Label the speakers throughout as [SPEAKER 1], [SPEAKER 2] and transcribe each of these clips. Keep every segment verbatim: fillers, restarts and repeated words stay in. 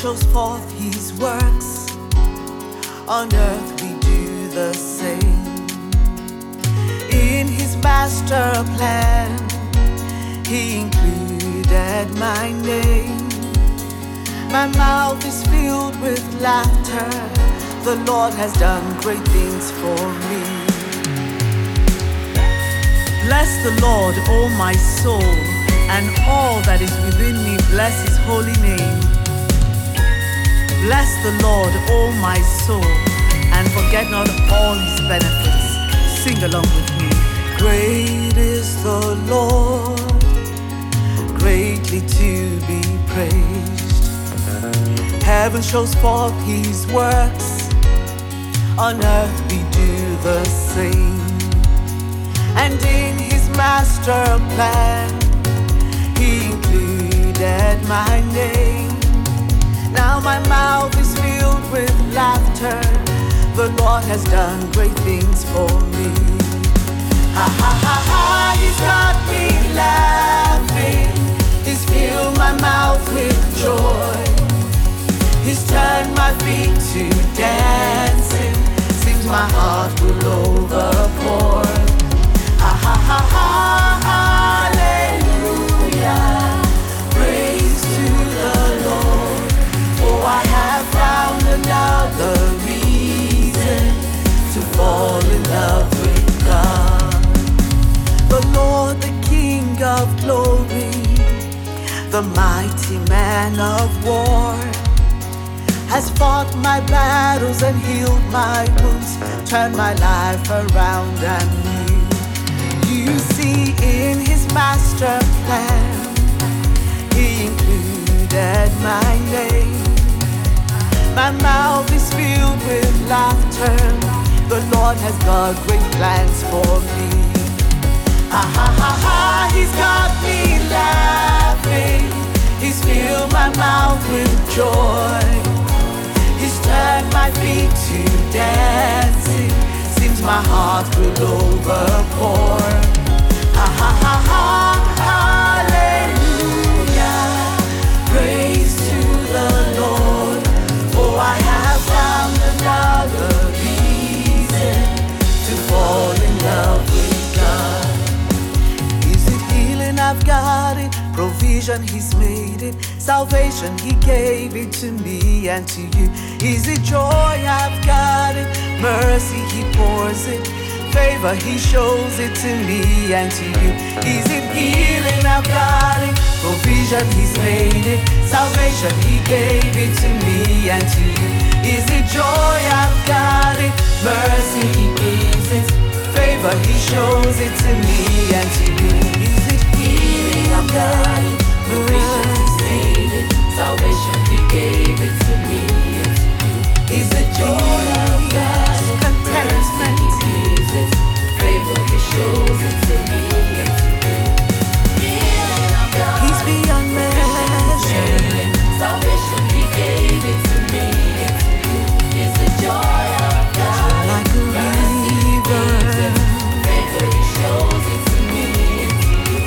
[SPEAKER 1] shows forth his works, on earth we do the same. In his master plan, he included my name. My mouth is filled with laughter. The Lord has done great things for me. Bless the Lord, O my soul, and all that is within me, bless his holy name. Bless the Lord, O my soul, and forget not all his benefits. Sing along with me. Great is the Lord, greatly to be praised. Heaven shows forth his works, on earth we do the same. And in his master plan, he included my name. Now my mouth is filled with laughter. The Lord has done great things for me. Ha ha ha ha, he's got me laughing. He's filled my mouth with joy. He's turned my feet to dancing. Seems my heart will overpour. Ha ha ha ha, hallelujah. Praise to the Lord. Oh, I have found another reason to fall in love with God. The Lord, the King of glory, the mighty man of war, has fought my battles and healed my wounds, turned my life around and new. You see, in his master plan, he included my name. My mouth is filled with laughter. The Lord has got great plans for me. Ha ha ha ha, he's got me laughing. He's filled my mouth with joy. He's turned my feet to dancing. Seems my heart will overpour. Ha ha ha ha, hallelujah. Praise to the Lord. Oh, I have found another reason to fall in love with God. Is it healing? I've got it. Provision, he's made it. Salvation, he gave it to me and to you. Is it joy? I've got it. Mercy, he pours it. Favor, he shows it to me and to you. Is it healing? I've got it. Provision, he's made it. Salvation, he gave it to me and to you. Is it joy? I've got it. Mercy, he gives it. Favor, he shows it to me and to you. Is it healing? I've got it. Provision, he's made it. Salvation, he gave it to me and to you. Is it joy? I've got it. Contentment, he gives it. Favor, he shows it to me and to you. Healing, I've got it. He's beyond measure. Salvation, he gave it to me and to you. Is it joy? I've got it. Like a river. Favor, he shows it to me and to you.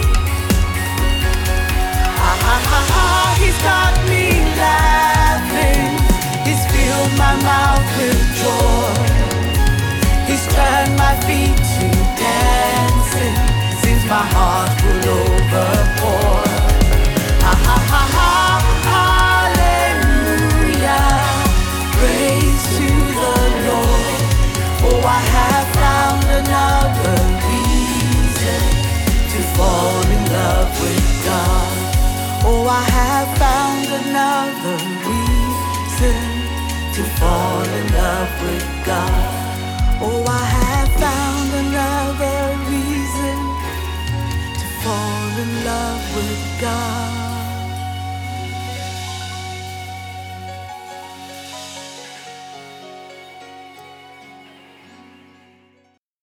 [SPEAKER 1] Ha ha ha ha, he's got me laughing. He's filled my mouth with joy. He's turned my feet to dancing. Seems my heart will overpour. Ha ha ha ha, hallelujah. Praise to the Lord. Oh, I have found another reason to fall in love with God. Oh, I have found another reason to fall in love with God. Oh, I have found another reason to fall in love with God.